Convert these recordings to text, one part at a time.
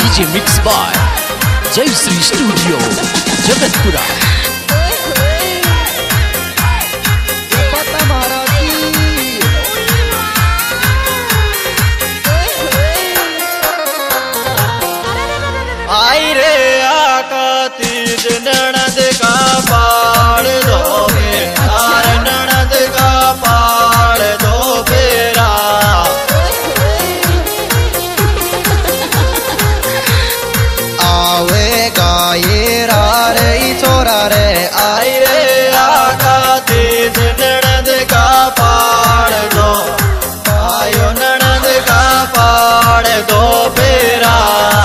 DJ mix by जय Shri studio Jagatpura. आई रे आका तीज ननद का पाड़ दो तार ननद का पाड़ दो फेरा। आवेगा ये रे छोरा रे आई रे आका तीज ननद का पाड़ दो आयो ननद का पाड़ दो फेरा।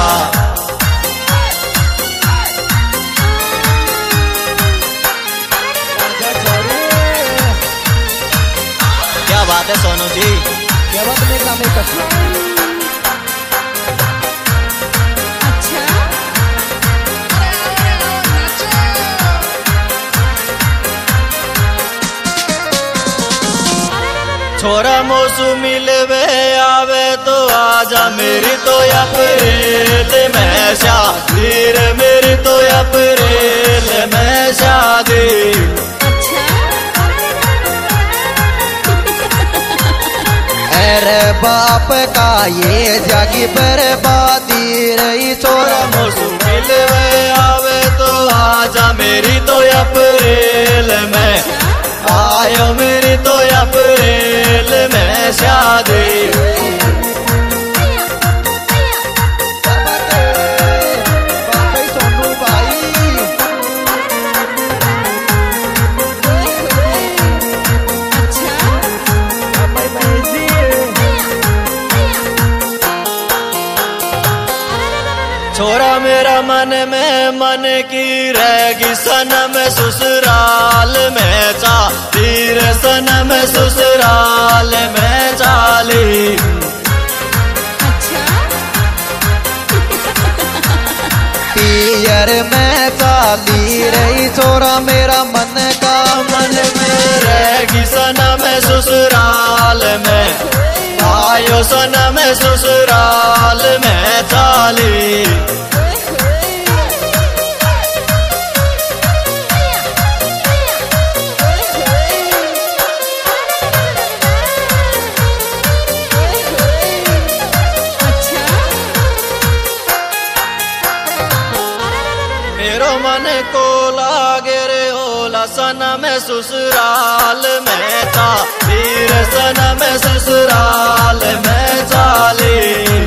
क्या बात है सोनू जी, क्या बात में काम है कष्ट। छोरा मौसू मिलवे आवे तो आजा मेरी तो अप्रैल में शादी रे मेरी तो अप्रैल में शादी। अरे बाप का ये जागी बर्बादी रही छोरा मौसू मिलवे आवे तो आजा मेरी तो अप्रैल में आयो मेरी तो अप्रैल में शादी। सोनू भाई छोरा मेरा मन में मन की रहेगी सनम ससुराल में चाली रे सनम ससुराल में चाली। पियर में चाली रही छोरा मेरा मन का मन में रहेगी सनम ससुराल में आयो सनम ससुराल में चाली। मेरो मन को लागे रे ओला सनम ससुराल में था वीर सनम ससुराल में चाली।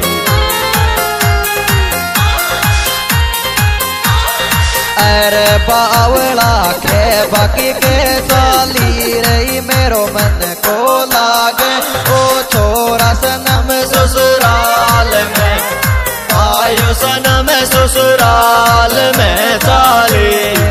अरे बावला के बाकी के चाली रही मेरो मन को लागे ओ छोरा सनम ससुराल में आयो सनम ससुराल में चाली।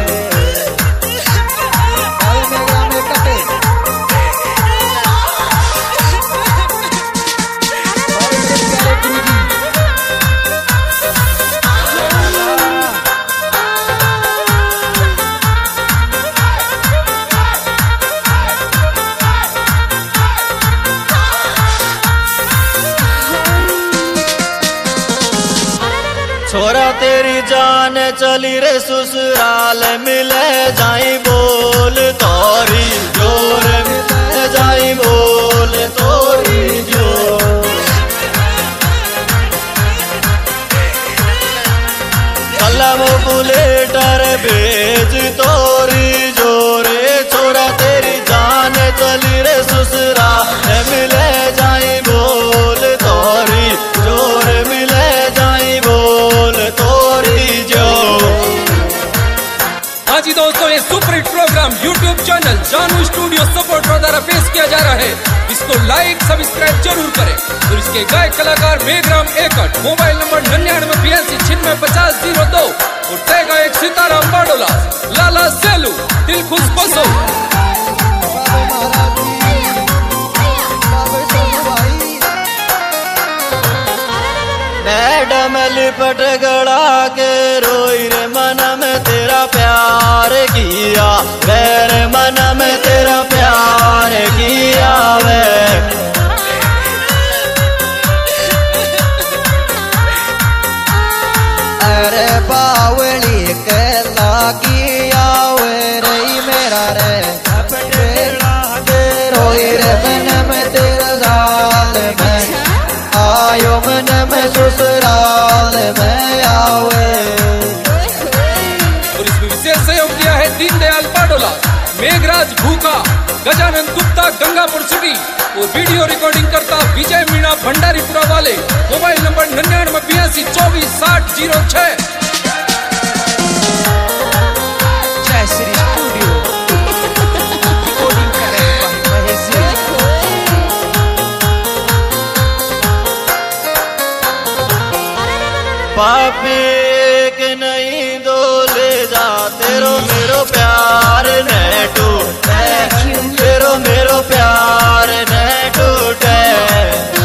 छोरा तेरी जान चली रे ससुराल मिले जाई बोल तोरी जोर मिले जाई बोल तोरी जोर। कलम बुलेटर भेज तोरी जोरे छोरा तेरी जान चली रे ससुराल मिले जाई बोल तोरी जोर मिले जाई बोल तोरी जो। हाँ जी दोस्तों, ये super hit programme YouTube channel Janu studio support द्वारा पेश किया जा रहा है। इसको लाइक सब्सक्राइब जरूर करें और इसके गायक कलाकार मेघराम एकट, मोबाइल नंबर 9982965002 और तय गायक सीताराम बाडोला, लाला सेलू, दिलखुश बसो। मैडम लिपट गड़ा के रोई रे मन में तेरा प्यार किया मेरे मन में तेरा प्यार किया वे। अरे बावली के लागी आवे रही मेरा रे रोई रे मन में तेरा साल में आयो मन में ससुराल में आवे। और इसमें विशेष सहयोग दिया है दीनदयाल पाडोला, मेघराज भूखा, गजानन गुप्ता गंगापुर सिटी और वीडियो रिकॉर्डिंग करता विजय मीणा भंडारीपुरा वाले। Mobile number 9982246006। जय श्री स्टूडियो रिकॉर्डिंग कर रहे हैं भाई महेश जी। पापी के नहीं दो ले जा तेरो मेरो प्यार न टूटे, तेरो मेरो प्यार न टूटे।